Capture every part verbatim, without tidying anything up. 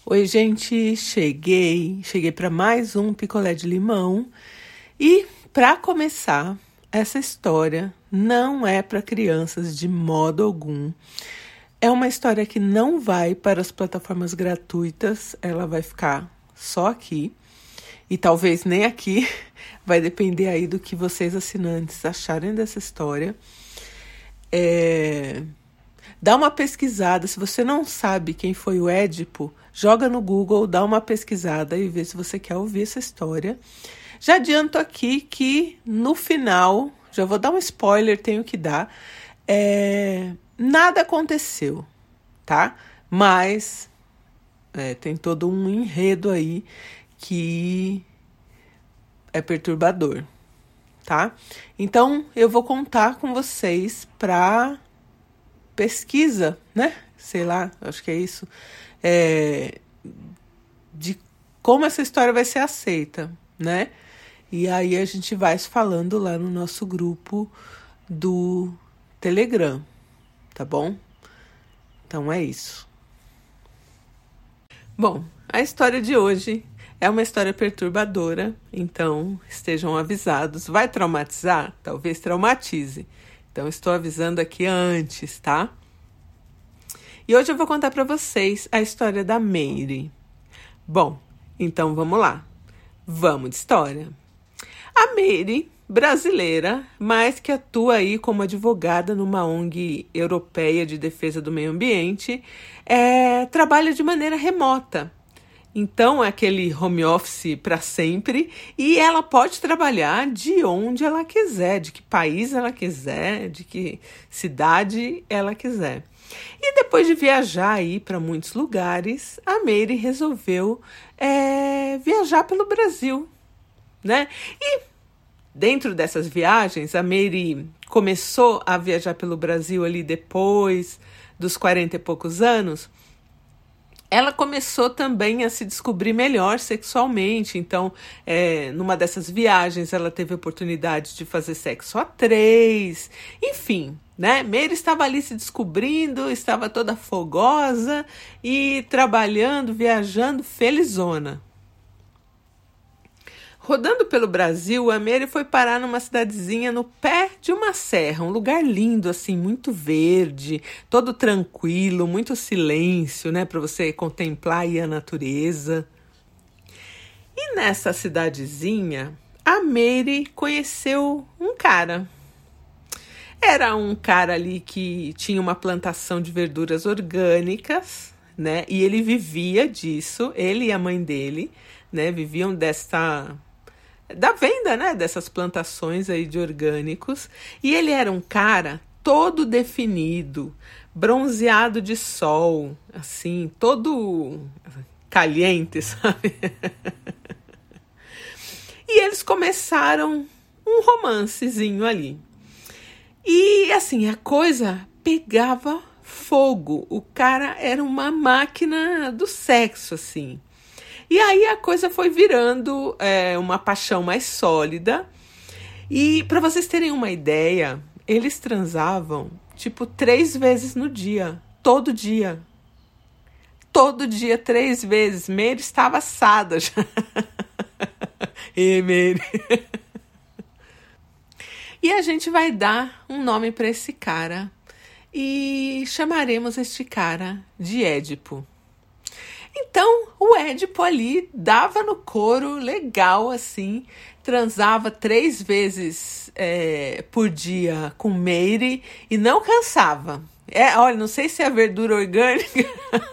Oi, gente, cheguei, cheguei para mais um picolé de limão e para começar, essa história não é para crianças de modo algum. É uma história que não vai para as plataformas gratuitas, ela vai ficar só aqui e talvez nem aqui, vai depender aí do que vocês assinantes acharem dessa história. É... Dá uma pesquisada, se você não sabe quem foi o Édipo, joga no Google, dá uma pesquisada e vê se você quer ouvir essa história. Já adianto aqui que no final, já vou dar um spoiler, tenho que dar, é, nada aconteceu, tá? Mas é, tem todo um enredo aí que é perturbador, tá? Então eu vou contar com vocês para pesquisa, né? Sei lá, acho que é isso, é, de como essa história vai ser aceita, né? E aí a gente vai falando lá no nosso grupo do Telegram, tá bom? Então é isso. Bom, a história de hoje é uma história perturbadora, então estejam avisados. Vai traumatizar? Talvez traumatize. Então, estou avisando aqui antes, tá? E hoje eu vou contar para vocês a história da Mary. Bom, então vamos lá. Vamos de história. A Mary, brasileira, mas que atua aí como advogada numa O N G europeia de defesa do meio ambiente, é, trabalha de maneira remota. Então, é aquele home office para sempre e ela pode trabalhar de onde ela quiser, de que país ela quiser, de que cidade ela quiser. E depois de viajar aí para muitos lugares, a Mary resolveu é, viajar pelo Brasil, né? E dentro dessas viagens, a Mary começou a viajar pelo Brasil ali depois dos quarenta e poucos anos. Ela começou também a se descobrir melhor sexualmente, então, é, numa dessas viagens, ela teve a oportunidade de fazer sexo a três, enfim, né? Mary estava ali se descobrindo, estava toda fogosa e trabalhando, viajando, felizona. Rodando pelo Brasil, a Mary foi parar numa cidadezinha no pé de uma serra, um lugar lindo, assim, muito verde, todo tranquilo, muito silêncio, né, para você contemplar aí a natureza. E nessa cidadezinha, a Mary conheceu um cara. Era um cara ali que tinha uma plantação de verduras orgânicas, né, e ele vivia disso, ele e a mãe dele, né, viviam desta... da venda, né, dessas plantações aí de orgânicos, e ele era um cara todo definido, bronzeado de sol, assim, todo caliente, sabe? E eles começaram um romancezinho ali. E, assim, a coisa pegava fogo, o cara era uma máquina do sexo, assim. E aí a coisa foi virando é, uma paixão mais sólida. E para vocês terem uma ideia, eles transavam tipo três vezes no dia, todo dia. Todo dia, três vezes. Mary estava assada já. E Mary. E a gente vai dar um nome para esse cara e chamaremos este cara de Édipo. Então, o Édipo ali dava no couro legal, assim, transava três vezes é, por dia com Mary e não cansava. É, olha, não sei se é a verdura orgânica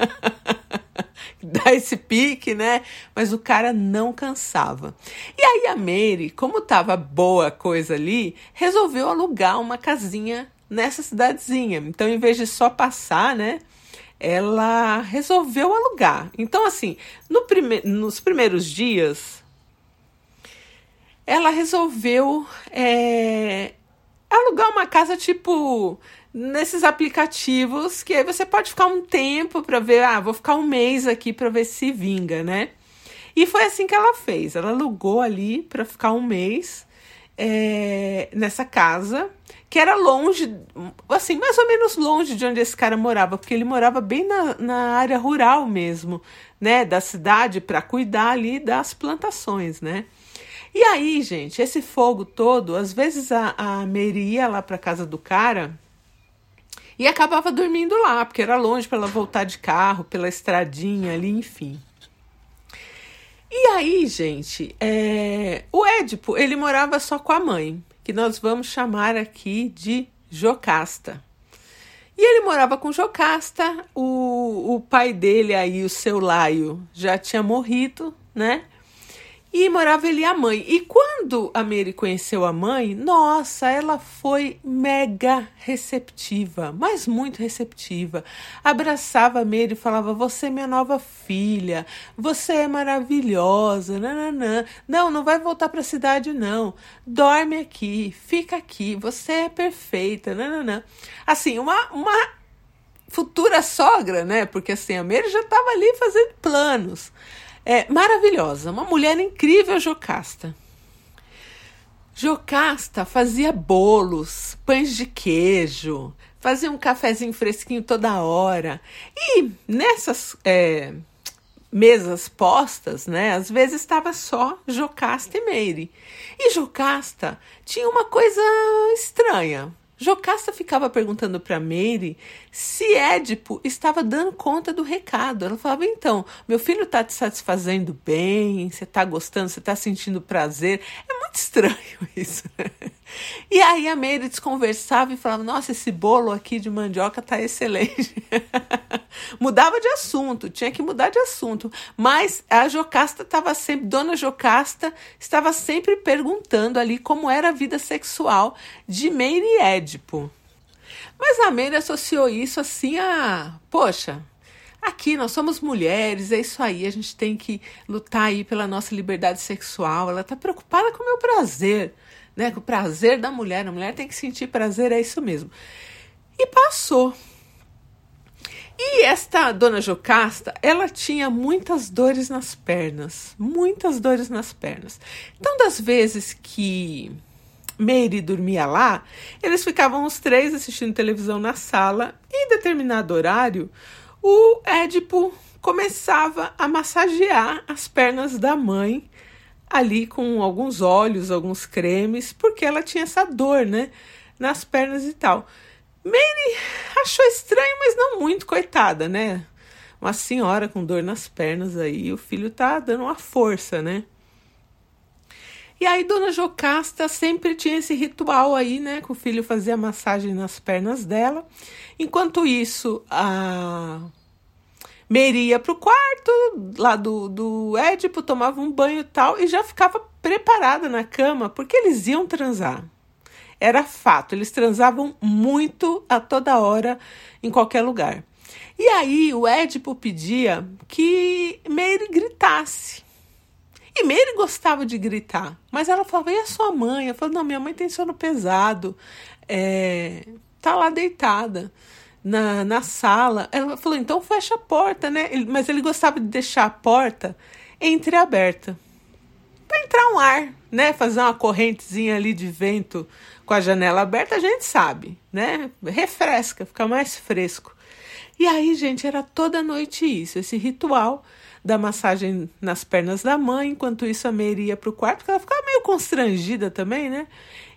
dá esse pique, né? Mas o cara não cansava. E aí a Mary, como tava boa a coisa ali, resolveu alugar uma casinha nessa cidadezinha. Então, em vez de só passar, né? Ela resolveu alugar. Então, assim, no prime- nos primeiros dias, ela resolveu é, alugar uma casa, tipo, nesses aplicativos, que aí você pode ficar um tempo para ver, ah, vou ficar um mês aqui para ver se vinga, né? E foi assim que ela fez. Ela alugou ali para ficar um mês é, nessa casa, que era longe, assim, mais ou menos longe de onde esse cara morava, porque ele morava bem na, na área rural mesmo, né, da cidade, para cuidar ali das plantações, né. E aí, gente, esse fogo todo, às vezes a, a Mary ia lá para casa do cara e acabava dormindo lá, porque era longe para ela voltar de carro, pela estradinha ali, enfim. E aí, gente, é, o Édipo, ele morava só com a mãe, que nós vamos chamar aqui de Jocasta. E ele morava com Jocasta, o, o pai dele aí, o seu Laio, já tinha morrido, né? E morava ele e a mãe. E quando a Mary conheceu a mãe, nossa, ela foi mega receptiva, mas muito receptiva. Abraçava a Mary e falava, você é minha nova filha, você é maravilhosa, nananã. Não, não vai voltar para a cidade não, dorme aqui, fica aqui, você é perfeita, nananã. Assim, uma, uma futura sogra, né? Porque assim, a Mary já estava ali fazendo planos. É, maravilhosa, uma mulher incrível, Jocasta. Jocasta fazia bolos, pães de queijo, fazia um cafezinho fresquinho toda hora. E nessas é, mesas postas, né, às vezes estava só Jocasta e Mary. E Jocasta tinha uma coisa estranha. Jocasta ficava perguntando para Mary se Édipo estava dando conta do recado. Ela falava, então, meu filho está te satisfazendo bem, você está gostando, você está sentindo prazer. É muito estranho isso, né? E aí a Mary desconversava e falava, nossa, esse bolo aqui de mandioca tá excelente. Mudava de assunto, tinha que mudar de assunto. Mas a Jocasta estava sempre, Dona Jocasta estava sempre perguntando ali como era a vida sexual de Mary e Édipo. Mas a Mary associou isso assim a, poxa, aqui nós somos mulheres, é isso aí, a gente tem que lutar aí pela nossa liberdade sexual. Ela está preocupada com o meu prazer, né? Com o prazer da mulher. A mulher tem que sentir prazer, é isso mesmo. E passou. E esta Dona Jocasta, ela tinha muitas dores nas pernas, muitas dores nas pernas. Então, das vezes que Mary dormia lá, eles ficavam os três assistindo televisão na sala e em determinado horário, o Édipo começava a massagear as pernas da mãe, ali com alguns óleos, alguns cremes, porque ela tinha essa dor, né, nas pernas e tal. Mary achou estranho, mas não muito, coitada, né? Uma senhora com dor nas pernas aí, o filho tá dando uma força, né? E aí Dona Jocasta sempre tinha esse ritual aí, né? Que o filho fazia massagem nas pernas dela. Enquanto isso, a Mary ia pro quarto lá do, do Édipo, tomava um banho e tal, e já ficava preparada na cama, porque eles iam transar. Era fato, eles transavam muito a toda hora, em qualquer lugar. E aí o Édipo pedia que Mary gritasse. E Mary gostava de gritar, mas ela falava, e a sua mãe? Eu falava, não, minha mãe tem sono pesado, é, tá lá deitada na, na sala. Ela falou, então fecha a porta, né? Ele, mas ele gostava de deixar a porta entreaberta, para entrar um ar, né? Fazer uma correntezinha ali de vento com a janela aberta, a gente sabe, né? Refresca, fica mais fresco. E aí, gente, era toda noite isso, esse ritual da massagem nas pernas da mãe. Enquanto isso, a Mary ia pro quarto, porque ela ficava meio constrangida também, né?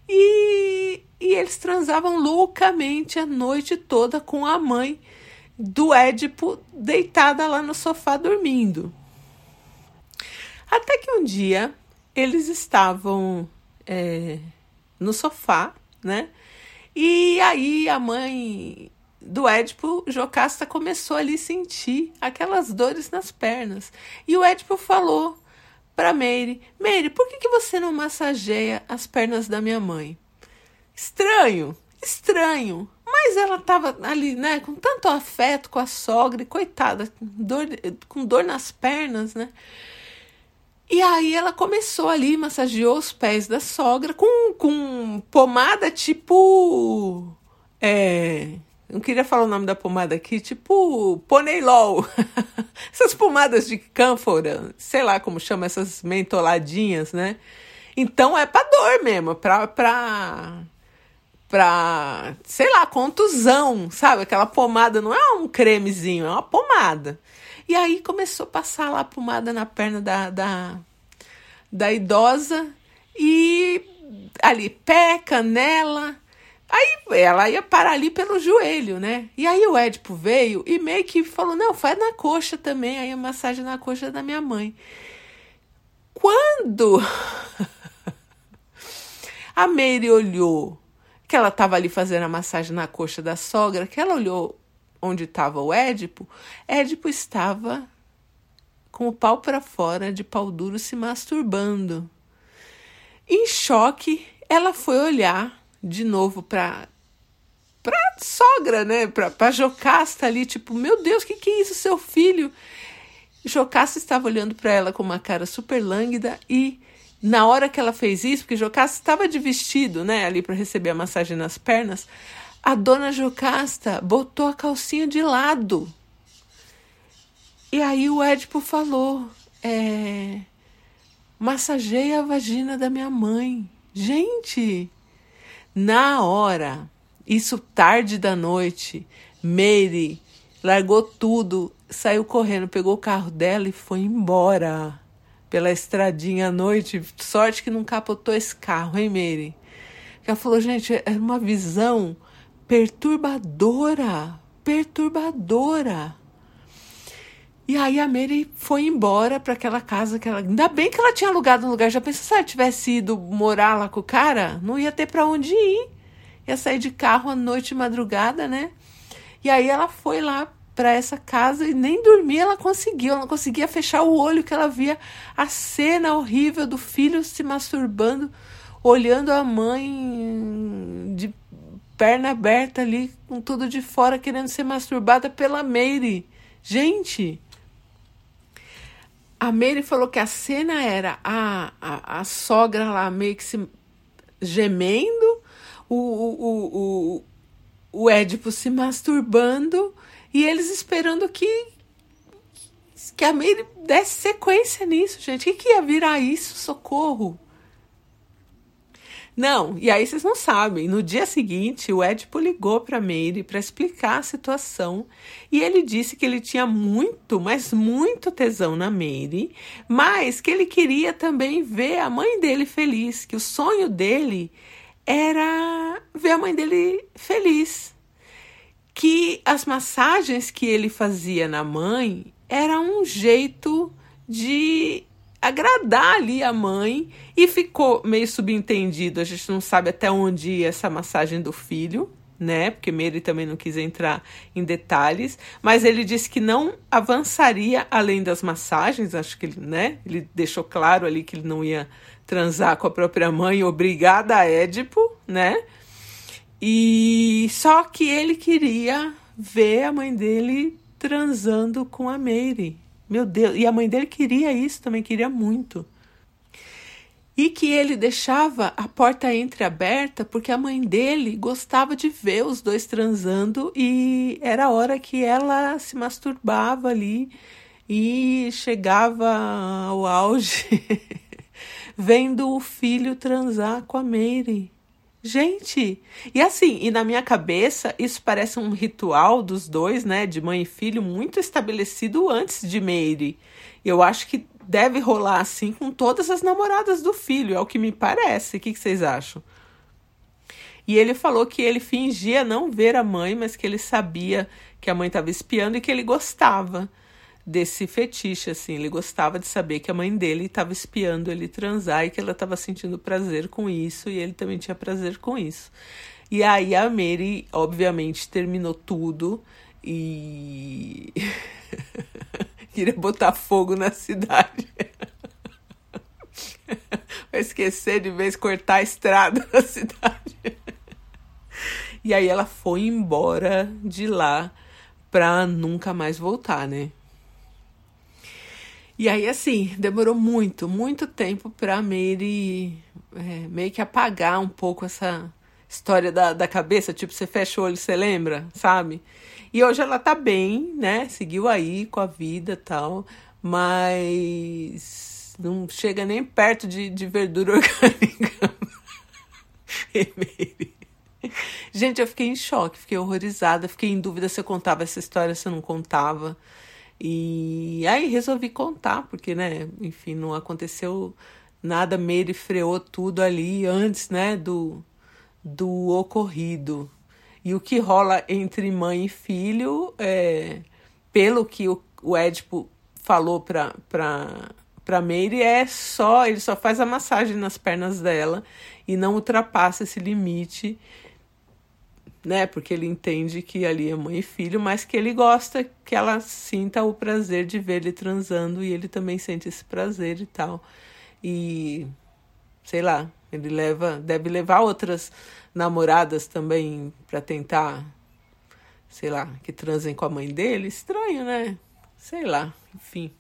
E, e eles transavam loucamente a noite toda com a mãe do Édipo deitada lá no sofá dormindo. Até que um dia eles estavam é, no sofá, né? E aí a mãe do Édipo, Jocasta, começou ali a sentir aquelas dores nas pernas. E o Édipo falou para Mary, Mary, por que, que você não massageia as pernas da minha mãe? Estranho, estranho. Mas ela estava ali, né, com tanto afeto com a sogra, e coitada, dor, com dor nas pernas, né? E aí ela começou ali, massageou os pés da sogra com, com pomada tipo... É, não queria falar o nome da pomada aqui, tipo Poneylol. Essas pomadas de cânfora, sei lá como chama, essas mentoladinhas, né? Então é pra dor mesmo, pra, pra, pra, sei lá, contusão, sabe? Aquela pomada não é um cremezinho, é uma pomada. E aí começou a passar lá a pomada na perna da, da, da idosa e ali pé, canela. Aí ela ia parar ali pelo joelho, né? E aí o Édipo veio e meio que falou, não, faz na coxa também. Aí a massagem na coxa da minha mãe. Quando a Meire olhou que ela estava ali fazendo a massagem na coxa da sogra, que ela olhou onde estava o Édipo, Édipo estava com o pau para fora, de pau duro, se masturbando. Em choque, ela foi olhar de novo para para sogra, né? Para para Jocasta ali, tipo, meu Deus, o que, que é isso, seu filho? Jocasta estava olhando para ela com uma cara super lânguida e na hora que ela fez isso, porque Jocasta estava de vestido, né, ali para receber a massagem nas pernas, a dona Jocasta botou a calcinha de lado. E aí o Édipo falou, é, massageia a vagina da minha mãe. Gente, na hora, isso tarde da noite, Meire largou tudo, saiu correndo, pegou o carro dela e foi embora pela estradinha à noite. Sorte que não capotou esse carro, hein, Meire? Ela falou, gente, era uma visão perturbadora, perturbadora. E aí a Meire foi embora para aquela casa que ela... Ainda bem que ela tinha alugado um lugar. Já pensou se ela tivesse ido morar lá com o cara? Não ia ter para onde ir. Ia sair de carro à noite e madrugada, né? E aí ela foi lá para essa casa e nem dormir ela conseguiu. Ela não conseguia fechar o olho que ela via a cena horrível do filho se masturbando, olhando a mãe de perna aberta ali, com tudo de fora, querendo ser masturbada pela Meire. Gente, a Meire falou que a cena era a, a, a sogra lá meio que se gemendo, o, o, o, o, o Édipo se masturbando e eles esperando que, que a Meire desse sequência nisso, gente. O que, que ia virar isso? Socorro! Não, e aí vocês não sabem, no dia seguinte o Édipo ligou para Meire para explicar a situação e ele disse que ele tinha muito, mas muito tesão na Meire, mas que ele queria também ver a mãe dele feliz, que o sonho dele era ver a mãe dele feliz, que as massagens que ele fazia na mãe era um jeito de agradar ali a mãe, e ficou meio subentendido, a gente não sabe até onde ia essa massagem do filho, né, porque Meire também não quis entrar em detalhes, mas ele disse que não avançaria além das massagens, acho que ele, né, ele deixou claro ali que ele não ia transar com a própria mãe, obrigada a Édipo, né, e só que ele queria ver a mãe dele transando com a Meire. Meu Deus, e a mãe dele queria isso também, queria muito. E que ele deixava a porta entreaberta porque a mãe dele gostava de ver os dois transando e era a hora que ela se masturbava ali e chegava ao auge vendo o filho transar com a Meire. Gente, e assim, e na minha cabeça isso parece um ritual dos dois, né, de mãe e filho, muito estabelecido antes de Meire. Eu acho que deve rolar assim com todas as namoradas do filho, é o que me parece. O que, que vocês acham? E ele falou que ele fingia não ver a mãe, mas que ele sabia que a mãe estava espiando e que ele gostava desse fetiche, assim, ele gostava de saber que a mãe dele estava espiando ele transar e que ela estava sentindo prazer com isso e ele também tinha prazer com isso. E aí a Meire, obviamente, terminou tudo e queria botar fogo na cidade. Vai esquecer de vez cortar a estrada da cidade. E aí ela foi embora de lá pra nunca mais voltar, né? E aí, assim, demorou muito, muito tempo pra Meire é, meio que apagar um pouco essa história da, da cabeça. Tipo, você fecha o olho, você lembra, sabe? E hoje ela tá bem, né? Seguiu aí com a vida e tal. Mas não chega nem perto de, de verdura orgânica. Gente, eu fiquei em choque, fiquei horrorizada, fiquei em dúvida se eu contava essa história, se eu não contava. E aí resolvi contar, porque, né, enfim, não aconteceu nada, Meire freou tudo ali antes, né, do, do ocorrido. E o que rola entre mãe e filho, é, pelo que o, o Édipo falou pra, pra, pra Meire, é só, ele só faz a massagem nas pernas dela e não ultrapassa esse limite, né? Porque ele entende que ali é mãe e filho, mas que ele gosta que ela sinta o prazer de ver ele transando e ele também sente esse prazer e tal. E, sei lá, ele leva, deve levar outras namoradas também para tentar, sei lá, que transem com a mãe dele. Estranho, né? Sei lá, enfim.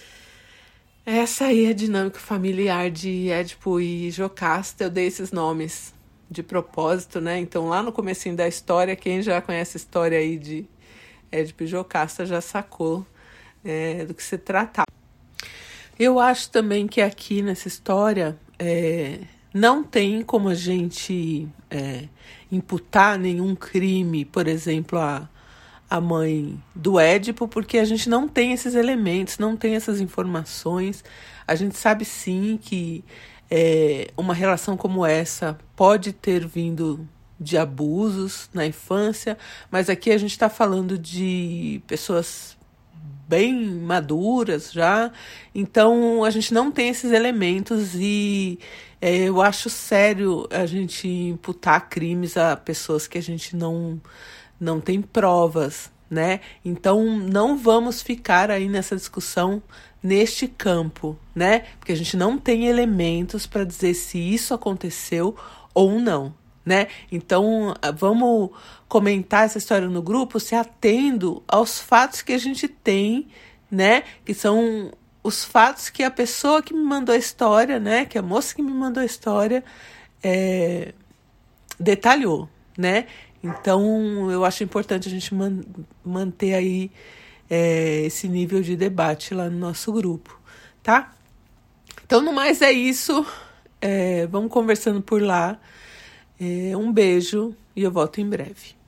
Essa aí é a dinâmica familiar de Édipo e Jocasta. Eu dei esses nomes de propósito, né? Então, lá no comecinho da história, quem já conhece a história aí de Édipo e Jocasta já sacou é, do que se tratava. Eu acho também que aqui nessa história é, não tem como a gente é, imputar nenhum crime, por exemplo, a, a mãe do Édipo, porque a gente não tem esses elementos, não tem essas informações. A gente sabe sim que é, uma relação como essa pode ter vindo de abusos na infância, mas aqui a gente está falando de pessoas bem maduras já, então a gente não tem esses elementos e é, eu acho sério a gente imputar crimes a pessoas que a gente não, não tem provas, né? Então não vamos ficar aí nessa discussão neste campo, né? Porque a gente não tem elementos para dizer se isso aconteceu ou não, né? Então vamos comentar essa história no grupo se atendo aos fatos que a gente tem, né? Que são os fatos que a pessoa que me mandou a história, né? Que a moça que me mandou a história é, detalhou, né? Então eu acho importante a gente man- manter aí é, esse nível de debate lá no nosso grupo, tá? Então, no mais é isso. É, vamos conversando por lá. É, um beijo e eu volto em breve.